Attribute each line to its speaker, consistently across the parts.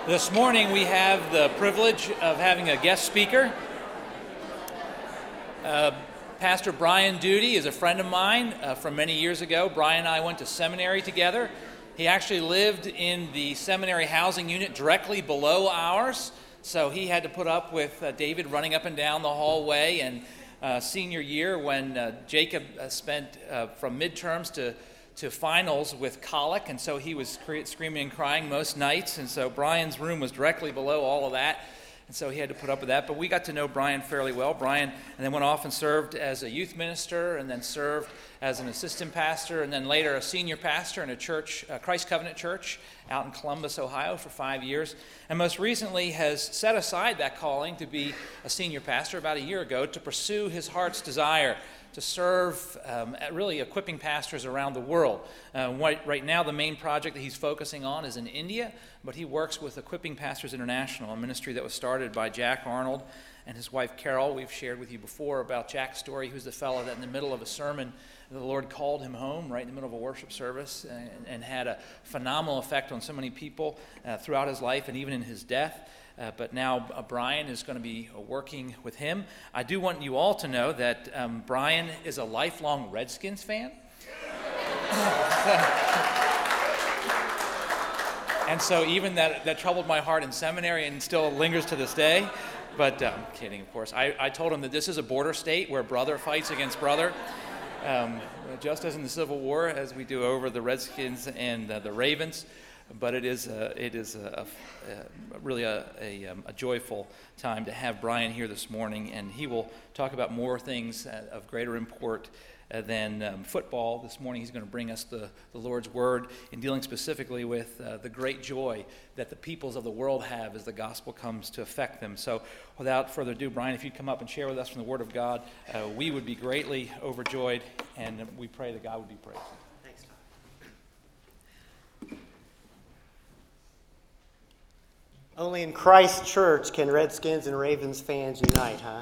Speaker 1: This morning we have the privilege of having a guest speaker. Pastor Brian Duty is a friend of mine from many years ago. Brian and I went to seminary together. He actually lived in the seminary housing unit directly below ours, so he had to put up with David running up and down the hallway. And senior year, when Jacob spent from midterms to finals with colic, and so he was screaming and crying most nights, and so Brian's room was directly below all of that, and so he had to put up with that. But we got to know Brian fairly well. Brian and then went off and served as a youth minister, and then served as an assistant pastor, and then later a senior pastor in a church, Christ Covenant Church, out in Columbus, Ohio, for 5 years, and most recently has set aside that calling to be a senior pastor about a year ago to pursue his heart's desire to serve, really equipping pastors around the world. Right now, the main project that he's focusing on is in India, but he works with Equipping Pastors International, a ministry that was started by Jack Arnold and his wife Carol. We've shared with you before about Jack's story, who's the fellow that in the middle of a sermon, the Lord called him home right in the middle of a worship service and had a phenomenal effect on so many people throughout his life and even in his death. But now Brian is going to be working with him. I do want you all to know that Brian is a lifelong Redskins fan. And so even that troubled my heart in seminary and still lingers to this day. But I'm kidding, of course. I told him that this is a border state where brother fights against brother. Just as in the Civil War, as we do over the Redskins and the Ravens. But it is really a joyful time to have Brian here this morning, and he will talk about more things of greater import than football. This morning he's going to bring us the Lord's Word in dealing specifically with the great joy that the peoples of the world have as the gospel comes to affect them. So without further ado, Brian, if you'd come up and share with us from the Word of God, we would be greatly overjoyed, and we pray that God would be praised.
Speaker 2: Only in Christ Church can Redskins and Ravens fans unite, huh?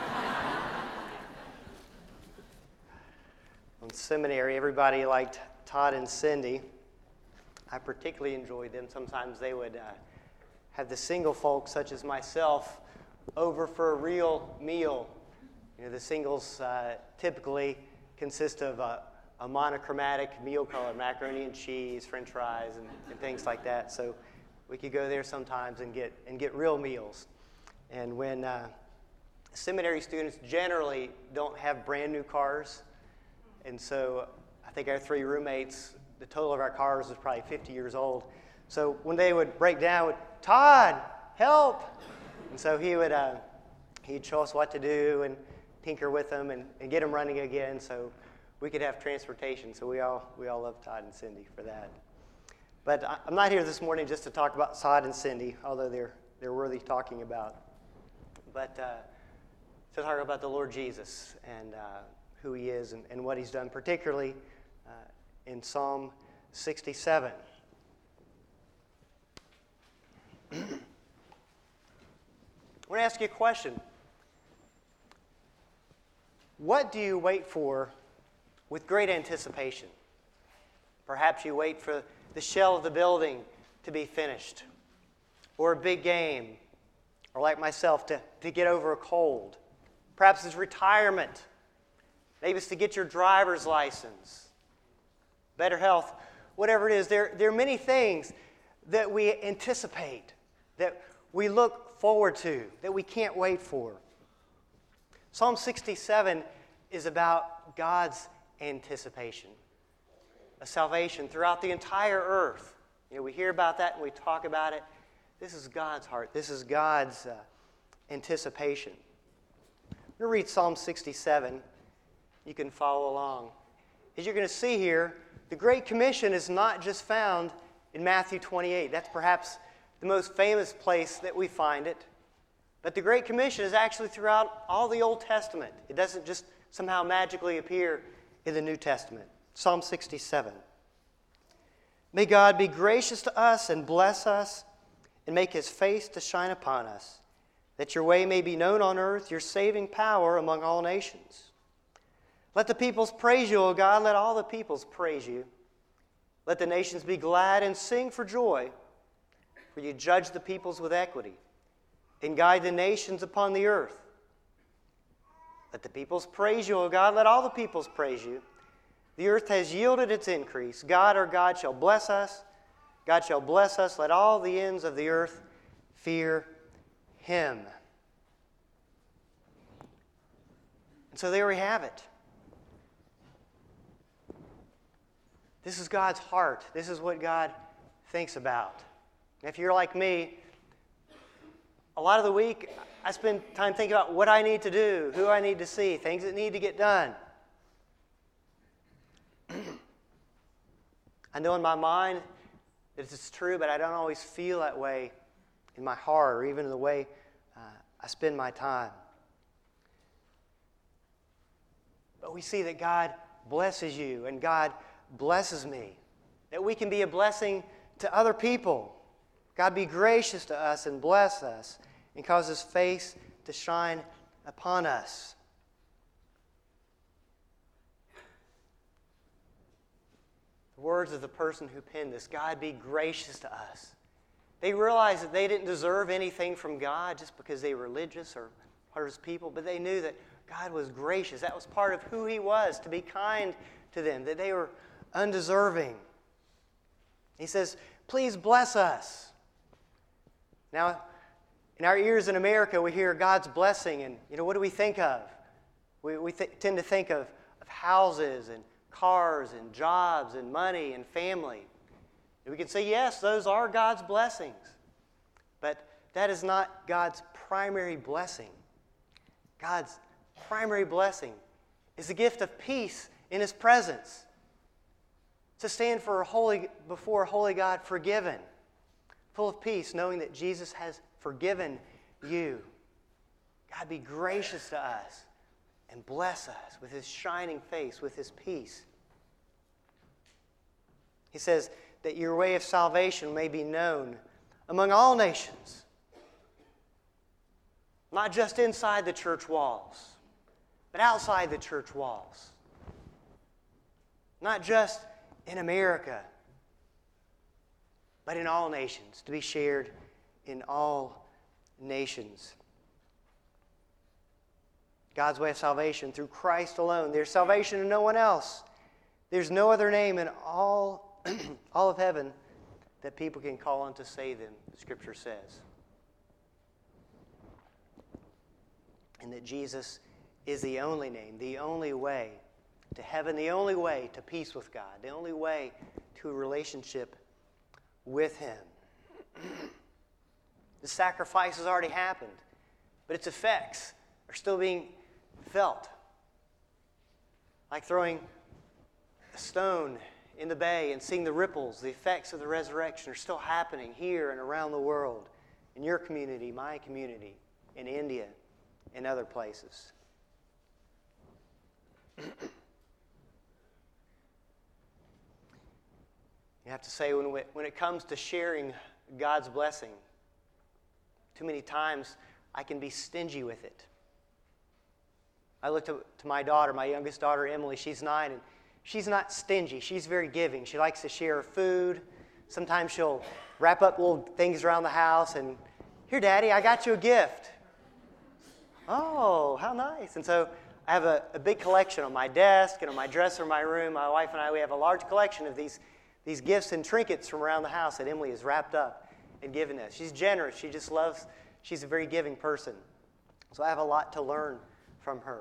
Speaker 2: In seminary, everybody liked Todd and Cindy. I particularly enjoyed them. Sometimes they would have the single folks, such as myself, over for a real meal. You know, the singles typically consist of a monochromatic meal color, macaroni and cheese, French fries, and things like that. So we could go there sometimes and get real meals. And when seminary students generally don't have brand new cars, and so I think our three roommates, the total of our cars was probably 50 years old. So when they would break down, Todd, help! And so he'd show us what to do and tinker with them and get them running again so we could have transportation. So we all love Todd and Cindy for that. But I'm not here this morning just to talk about Todd and Cindy, although they're worthy talking about, but to talk about the Lord Jesus and who he is and what he's done, particularly in Psalm 67. I want to ask you a question. What do you wait for with great anticipation? Perhaps you wait for the shell of the building to be finished, or a big game, or like myself, to get over a cold. Perhaps it's retirement. Maybe it's to get your driver's license, better health, whatever it is. There are many things that we anticipate, that we look forward to, that we can't wait for. Psalm 67 is about God's anticipation, a salvation throughout the entire earth. You know, we hear about that and we talk about it. This is God's heart. This is God's anticipation. I'm going to read Psalm 67. You can follow along. As you're going to see here, the Great Commission is not just found in Matthew 28. That's perhaps the most famous place that we find it. But the Great Commission is actually throughout all the Old Testament. It doesn't just somehow magically appear in the New Testament. Psalm 67. May God be gracious to us and bless us and make his face to shine upon us, that your way may be known on earth, your saving power among all nations. Let the peoples praise you, O God. Let all the peoples praise you. Let the nations be glad and sing for joy. for you to judge the peoples with equity and guide the nations upon the earth. Let the peoples praise you, O God. Let all the peoples praise you. The earth has yielded its increase. God, our God, shall bless us. God shall bless us. Let all the ends of the earth fear Him. And so there we have it. This is God's heart. This is what God thinks about. If you're like me, a lot of the week I spend time thinking about what I need to do, who I need to see, things that need to get done. I know in my mind that it's true, but I don't always feel that way in my heart or even in the way I spend my time. But we see that God blesses you and God blesses me, that we can be a blessing to other people. God be gracious to us and bless us and cause His face to shine upon us. The words of the person who penned this, God be gracious to us. They realized that they didn't deserve anything from God just because they were religious or part of His people, but they knew that God was gracious. That was part of who He was, to be kind to them, that they were undeserving. He says, please bless us. Now, in our ears in America, we hear God's blessing, and what do we think of? We tend to think of houses and cars and jobs and money and family. And we can say, yes, those are God's blessings. But that is not God's primary blessing. God's primary blessing is the gift of peace in His presence. To stand before a holy God forgiven, full of peace, knowing that Jesus has forgiven you. God be gracious to us and bless us with His shining face, with His peace. He says that your way of salvation may be known among all nations, not just inside the church walls, but outside the church walls. Not just in America, but in all nations, to be shared in all nations. God's way of salvation through Christ alone. There's salvation in no one else. There's no other name in all of heaven that people can call on to save them, the Scripture says. And that Jesus is the only name, the only way to heaven, the only way to peace with God, the only way to a relationship with Him. The sacrifice has already happened, but its effects are still being felt. Like throwing a stone in the bay and seeing the ripples, the effects of the resurrection are still happening here and around the world, in your community, my community, in India, and other places. You have to say, when it comes to sharing God's blessing, too many times I can be stingy with it. I look to my daughter, my youngest daughter, Emily. She's 9, and she's not stingy. She's very giving. She likes to share food. Sometimes she'll wrap up little things around the house and, here, Daddy, I got you a gift. Oh, how nice. And so I have a big collection on my desk and on my dresser in my room. My wife and I, we have a large collection of these gifts and trinkets from around the house that Emily has wrapped up and given us. She's generous. She just loves, she's a very giving person. So I have a lot to learn from her.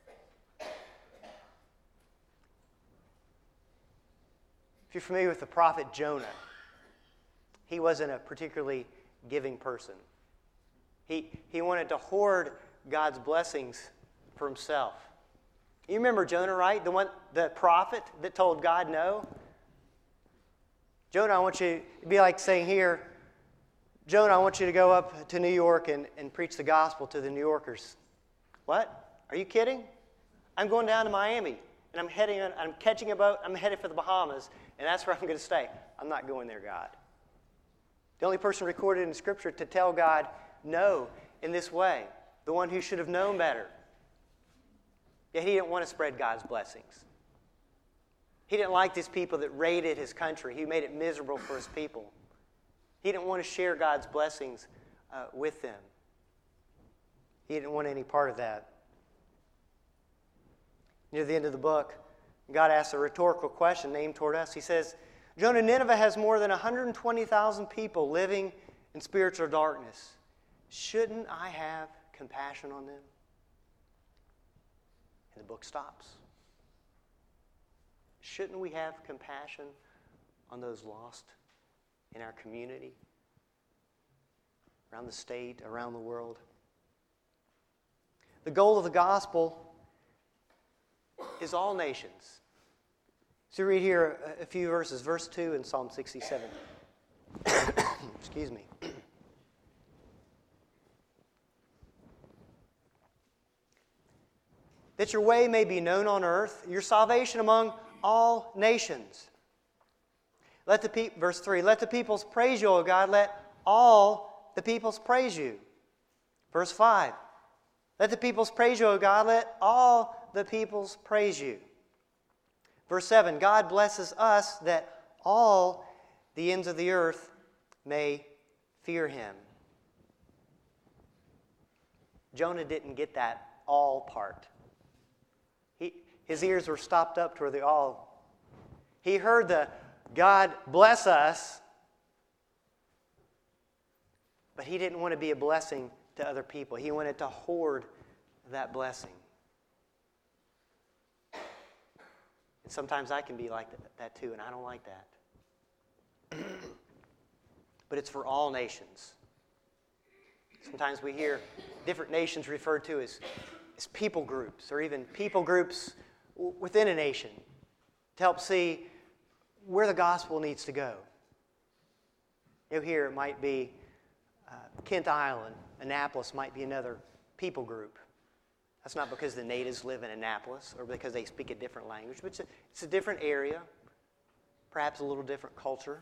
Speaker 2: If you're familiar with the prophet Jonah, he wasn't a particularly giving person. He wanted to hoard God's blessings for himself. You remember Jonah, right? The prophet that told God no? Jonah, I want you to be like saying here, Jonah, I want you to go up to New York and preach the gospel to the New Yorkers. What? Are you kidding? I'm going down to Miami, and I'm catching a boat, I'm headed for the Bahamas, and that's where I'm going to stay. I'm not going there, God. The only person recorded in Scripture to tell God no in this way, the one who should have known better. Yet he didn't want to spread God's blessings. He didn't like these people that raided his country. He made it miserable for his people. He didn't want to share God's blessings with them. He didn't want any part of that. Near the end of the book, God asks a rhetorical question aimed toward us. He says, Jonah, Nineveh has more than 120,000 people living in spiritual darkness. Shouldn't I have compassion on them? And the book stops. Shouldn't we have compassion on those lost in our community, around the state, around the world? The goal of the gospel is all nations. So read here a few verses, verse 2 in Psalm 67. Excuse me. That your way may be known on earth, your salvation among all nations. Verse 3, let the peoples praise you, O God, let all the peoples praise you. Verse 5, let the peoples praise you, O God, let all the peoples praise you. Verse 7, God blesses us that all the ends of the earth may fear him. Jonah didn't get that all part. His ears were stopped up toward the all. He heard the God bless us, but he didn't want to be a blessing to other people. He wanted to hoard that blessing. And sometimes I can be like that too, and I don't like that. But it's for all nations. Sometimes we hear different nations referred to as people groups, or even people groups within a nation, to help see where the gospel needs to go. Here it might be Kent Island, Annapolis might be another people group. That's not because the natives live in Annapolis or because they speak a different language, but it's a different area, perhaps a little different culture,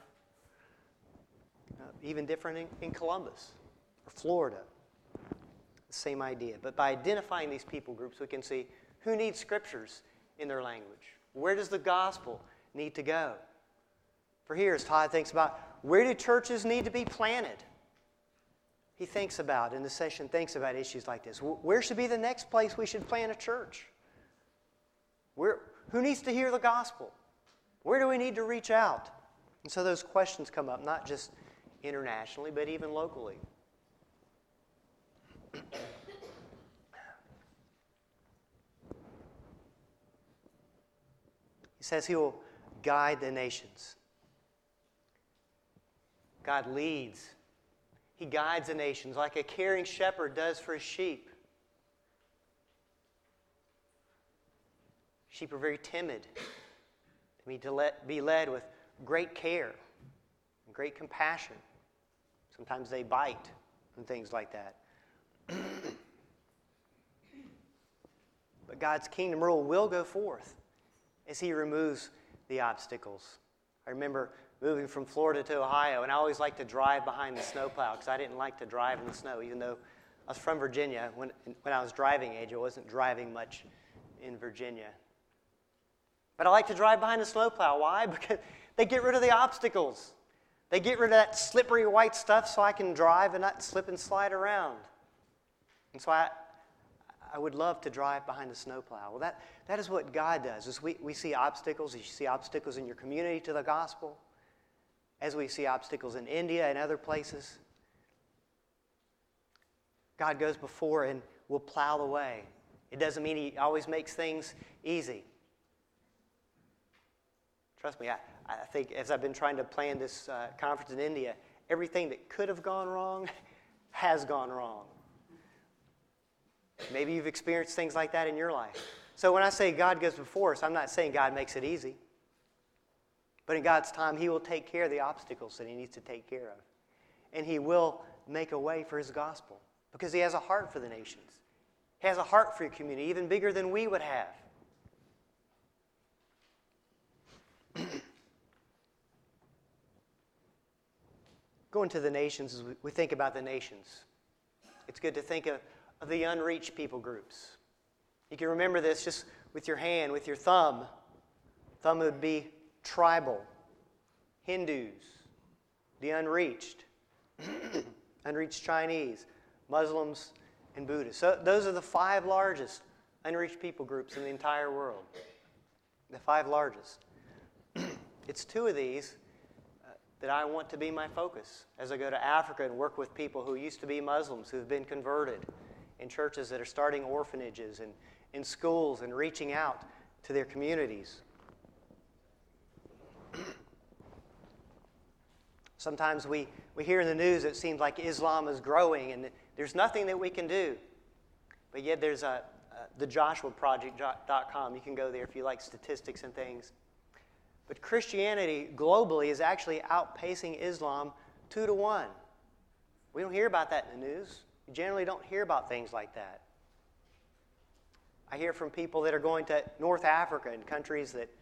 Speaker 2: even different in Columbus or Florida. Same idea. But by identifying these people groups, we can see who needs scriptures in their language. Where does the gospel need to go? For here, as Todd thinks about, where do churches need to be planted? He thinks about, in the session, thinks about issues like this. Where should be the next place we should plant a church? Who needs to hear the gospel? Where do we need to reach out? And so those questions come up, not just internationally, but even locally. He says he will guide the nations. God leads. He guides the nations like a caring shepherd does for his sheep. Sheep are very timid. They need to be led with great care and great compassion. Sometimes they bite and things like that. But God's kingdom rule will go forth as he removes the obstacles. I remember moving from Florida to Ohio, and I always liked to drive behind the snowplow because I didn't like to drive in the snow, even though I was from Virginia. When I was driving age, I wasn't driving much in Virginia. But I like to drive behind the snowplow. Why? Because they get rid of the obstacles. They get rid of that slippery white stuff so I can drive and not slip and slide around. And so I would love to drive behind the snowplow. Well, that is what God does. As we see obstacles, as you see obstacles in your community to the gospel, as we see obstacles in India and other places, God goes before and will plow the way. It doesn't mean he always makes things easy. Trust me, I think as I've been trying to plan this conference in India, everything that could have gone wrong has gone wrong. Maybe you've experienced things like that in your life. So when I say God goes before us, I'm not saying God makes it easy. But in God's time, he will take care of the obstacles that he needs to take care of. And he will make a way for his gospel because he has a heart for the nations. He has a heart for your community, even bigger than we would have. Going to the nations, as we think about the nations, it's good to think of the unreached people groups. You can remember this just with your hand, with your thumb. Thumb would be tribal, Hindus, the unreached. unreached Chinese, Muslims, and Buddhists. So those are the 5 largest unreached people groups in the entire world. The 5 largest. It's 2 of these that I want to be my focus as I go to Africa and work with people who used to be Muslims, who have been converted, in churches that are starting orphanages and in schools and reaching out to their communities. Sometimes we hear in the news it seems like Islam is growing and there's nothing that we can do. But yet there's the JoshuaProject.com. You can go there if you like statistics and things. But Christianity globally is actually outpacing Islam 2-1. We don't hear about that in the news. We generally don't hear about things like that. I hear from people that are going to North Africa and countries that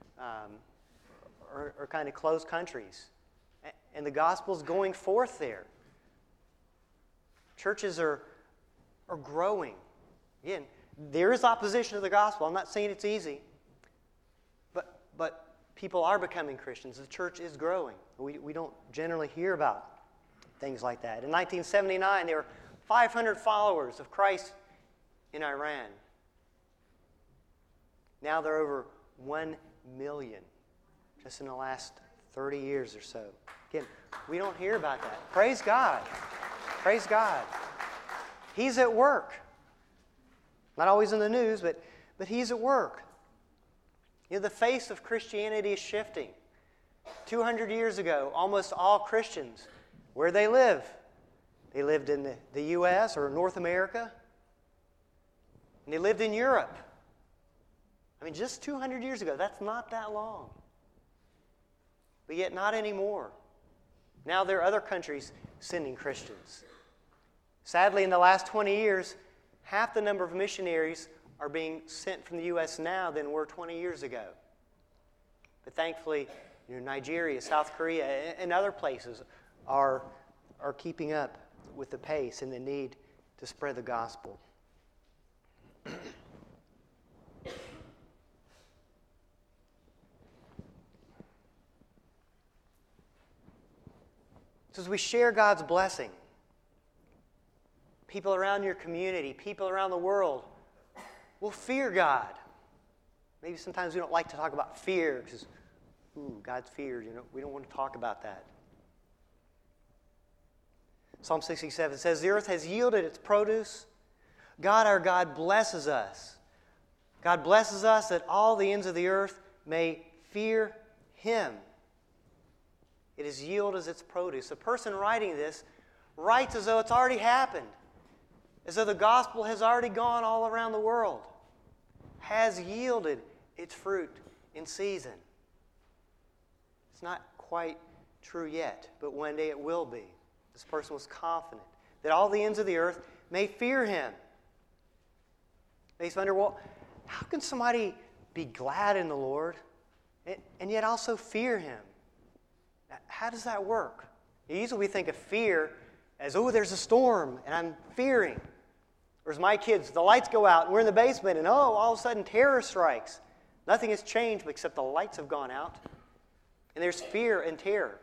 Speaker 2: are kind of closed countries. And the gospel's going forth there. Churches are growing. Again, there is opposition to the gospel. I'm not saying it's easy. But people are becoming Christians. The church is growing. We don't generally hear about things like that. In 1979, there were 500 followers of Christ in Iran. Now there are over 1 million just in the last 30 years or so. Again, we don't hear about that. Praise God. Praise God. He's at work. Not always in the news, but He's at work. You know, the face of Christianity is shifting. 200 years ago, almost all Christians, where they live? They lived in the U.S. or North America. And they lived in Europe. I mean, just 200 years ago, that's not that long. But yet not anymore. Now there are other countries sending Christians. Sadly, in the last 20 years, half the number of missionaries are being sent from the U.S. now than were 20 years ago. But thankfully, Nigeria, South Korea, and other places are keeping up with the pace and the need to spread the gospel. So as we share God's blessing, people around your community, people around the world will fear God. Maybe sometimes we don't like to talk about fear because, God's feared. We don't want to talk about that. Psalm 67 says, "The earth has yielded its produce. God, our God, blesses us. God blesses us that all the ends of the earth may fear Him." It has yielded its produce. The person writing this writes as though it's already happened, as though the gospel has already gone all around the world, has yielded its fruit in season. It's not quite true yet, but one day it will be. This person was confident that all the ends of the earth may fear Him. They wonder, well, how can somebody be glad in the Lord and yet also fear Him? How does that work? Usually we think of fear as, there's a storm and I'm fearing. Or as my kids, the lights go out and we're in the basement and all of a sudden terror strikes. Nothing has changed except the lights have gone out. And there's fear and terror.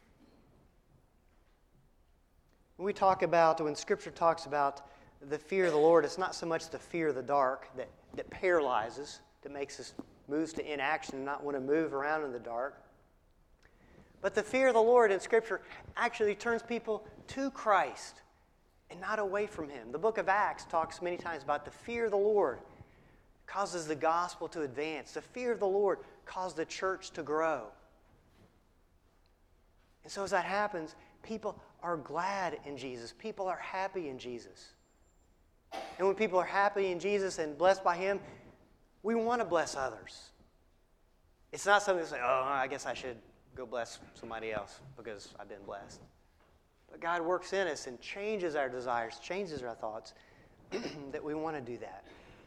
Speaker 2: When Scripture talks about the fear of the Lord, it's not so much the fear of the dark that paralyzes, that makes us move to inaction and not want to move around in the dark. But the fear of the Lord in Scripture actually turns people to Christ and not away from Him. The book of Acts talks many times about the fear of the Lord causes the gospel to advance. The fear of the Lord causes the church to grow. And so as that happens, people are glad in Jesus. People are happy in Jesus. And when people are happy in Jesus and blessed by Him, we want to bless others. It's not something to say, I guess I should go bless somebody else because I've been blessed. But God works in us and changes our desires, changes our thoughts, that we want to do that.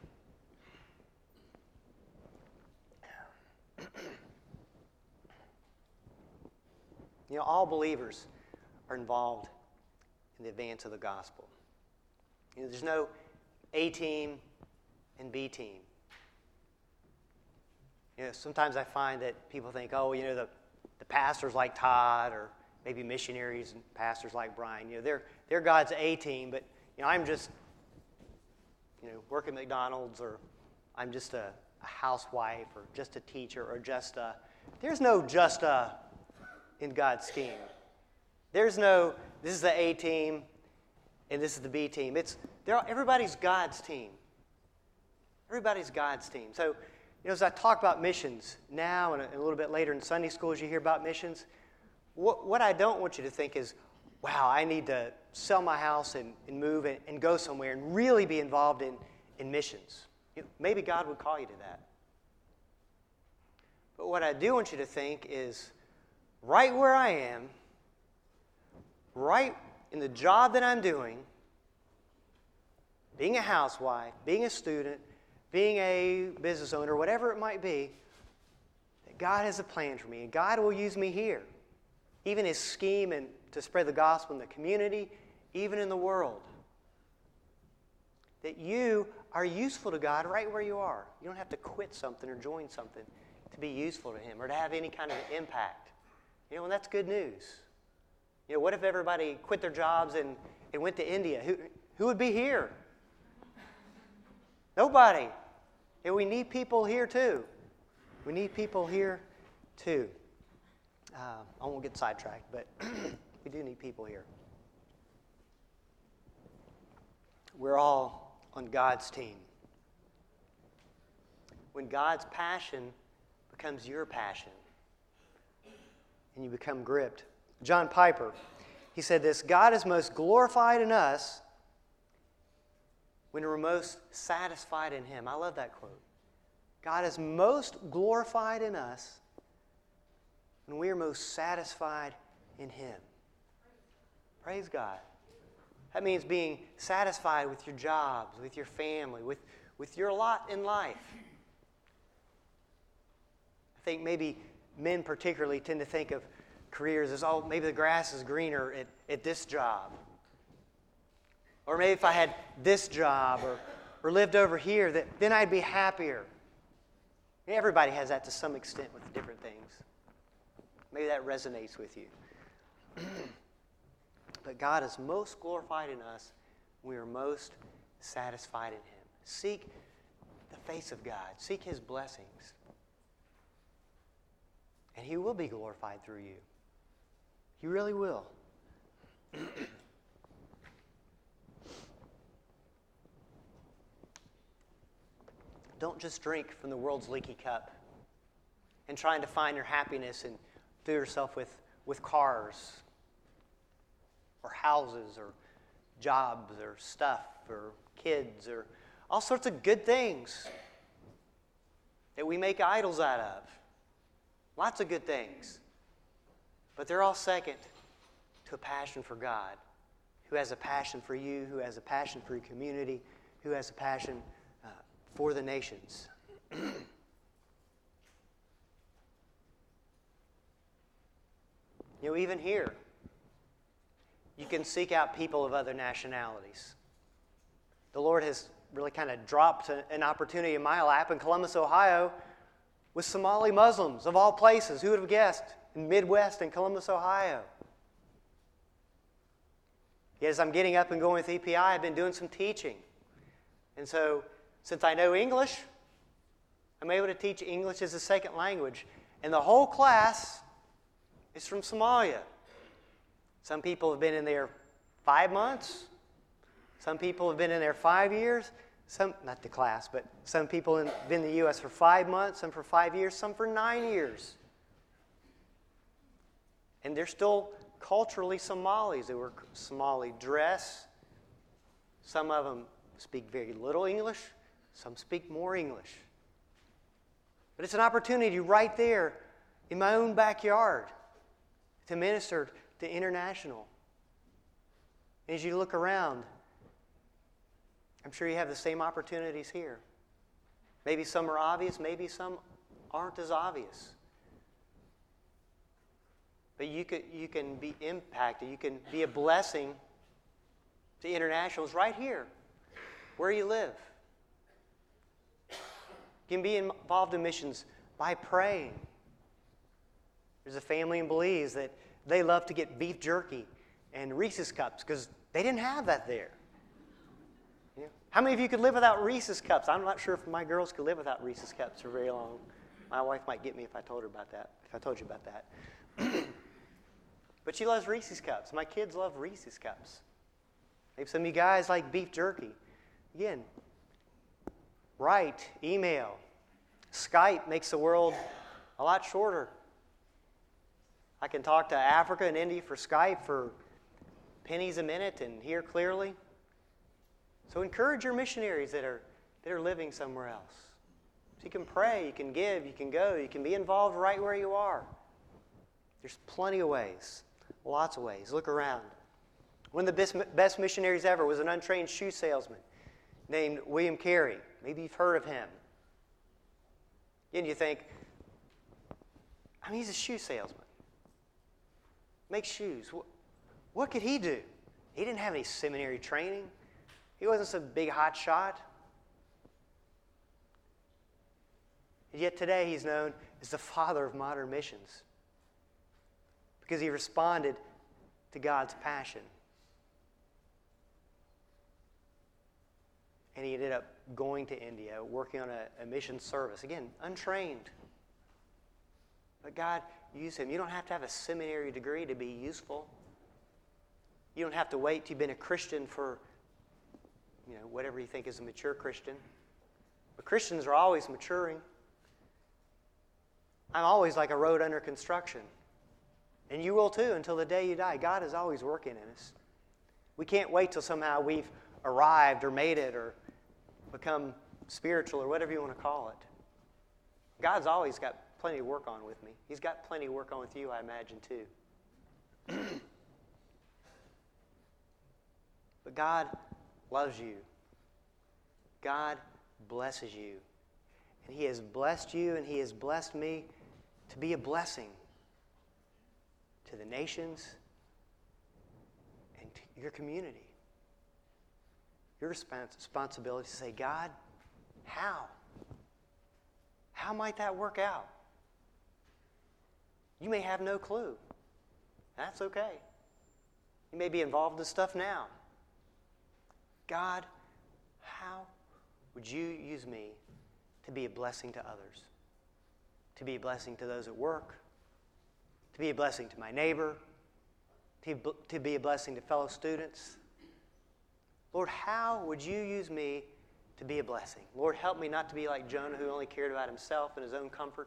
Speaker 2: All believers are involved in the advance of the gospel. There's no A team and B team. Sometimes I find that people think, the pastor's like Todd, or maybe missionaries and pastors like Brian. They're God's A team, but I'm just work at McDonald's, or I'm just a housewife, or just a teacher, or just a. There's no just a in God's scheme. There's no, this is the A team and this is the B team. Everybody's God's team. Everybody's God's team. So, as I talk about missions now and a little bit later in Sunday school as you hear about missions, what I don't want you to think is, wow, I need to sell my house and move and go somewhere and really be involved in missions. Maybe God would call you to that. But what I do want you to think is, right where I am, right in the job that I'm doing, being a housewife, being a student, being a business owner, whatever it might be, that God has a plan for me, and God will use me here. Even His scheme and to spread the gospel in the community, even in the world. That you are useful to God right where you are. You don't have to quit something or join something to be useful to Him or to have any kind of impact. And that's good news. What if everybody quit their jobs and went to India? Who would be here? Nobody. We need people here too. We need people here too. I won't get sidetracked, but we do need people here. We're all on God's team. When God's passion becomes your passion and you become gripped. John Piper, he said this, God is most glorified in us when we're most satisfied in Him. I love that quote. God is most glorified in us when we are most satisfied in Him. Praise God. That means being satisfied with your jobs, with your family, with your lot in life. I think maybe men particularly tend to think of careers as, maybe the grass is greener at this job. Or maybe if I had this job or lived over here, then I'd be happier. Everybody has that to some extent with different things. Maybe that resonates with you. But God is most glorified in us when we are most satisfied in Him. Seek the face of God. Seek His blessings. And He will be glorified through you. He really will. Don't just drink from the world's leaky cup and trying to find your happiness and fill yourself with cars or houses or jobs or stuff or kids or all sorts of good things that we make idols out of. Lots of good things. But they're all second to a passion for God, who has a passion for you, who has a passion for your community, who has a passion for the nations. Even here, you can seek out people of other nationalities. The Lord has really kind of dropped an opportunity in my lap in Columbus, Ohio, with Somali Muslims, of all places. Who would have guessed? In Midwest in Columbus, Ohio. Yet as I'm getting up and going with EPI, I've been doing some teaching. And so, since I know English, I'm able to teach English as a second language. And the whole class is from Somalia. Some people have been in there 5 months. Some people have been in there 5 years. Some, not the class, but some people have been in the U.S. for 5 months, some for 5 years, some for 9 years. And they're still culturally Somalis. They wear Somali dress. Some of them speak very little English. Some speak more English. But it's an opportunity right there in my own backyard to minister to international. And as you look around, I'm sure you have the same opportunities here. Maybe some are obvious, maybe some aren't as obvious. But you can be impacted, you can be a blessing to internationals right here, where you live. You can be involved in missions by praying. There's a family in Belize that they loved to get beef jerky and Reese's Cups because they didn't have that there. Yeah. How many of you could live without Reese's Cups? I'm not sure if my girls could live without Reese's Cups for very long. My wife might get me if I told you about that. But she loves Reese's Cups. My kids love Reese's Cups. Maybe some of you guys like beef jerky. Again, write, email. Skype makes the world a lot shorter. I can talk to Africa and India for Skype for pennies a minute and hear clearly. So encourage your missionaries that are living somewhere else. So you can pray, you can give, you can go, you can be involved right where you are. There's plenty of ways, lots of ways. Look around. One of the best missionaries ever was an untrained shoe salesman named William Carey. Maybe you've heard of him. And you think, he's a shoe salesman. Makes shoes. What could he do? He didn't have any seminary training. He wasn't some big hot shot. And yet today he's known as the father of modern missions because he responded to God's passion. And he ended up going to India, working on a mission service. Again, untrained. But God used him. You don't have to have a seminary degree to be useful. You don't have to wait till you've been a Christian for, whatever you think is a mature Christian. But Christians are always maturing. I'm always like a road under construction. And you will too until the day you die. God is always working in us. We can't wait till somehow we've arrived or made it or become spiritual or whatever you want to call it. God's always got plenty to work on with me. He's got plenty to work on with you, I imagine, too. But God loves you. God blesses you. And He has blessed you and He has blessed me to be a blessing to the nations and to your community. Your responsibility to say, God, how? How might that work out? You may have no clue. That's okay. You may be involved in stuff now. God, how would you use me to be a blessing to others? To be a blessing to those at work? To be a blessing to my neighbor? To be a blessing to fellow students? Lord, how would you use me to be a blessing? Lord, help me not to be like Jonah, who only cared about himself and his own comfort.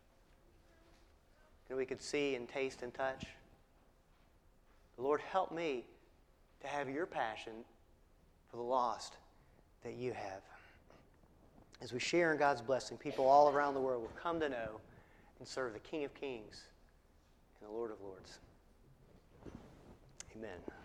Speaker 2: And we could see and taste and touch. Lord, help me to have your passion for the lost that you have. As we share in God's blessing, people all around the world will come to know and serve the King of Kings and the Lord of Lords. Amen.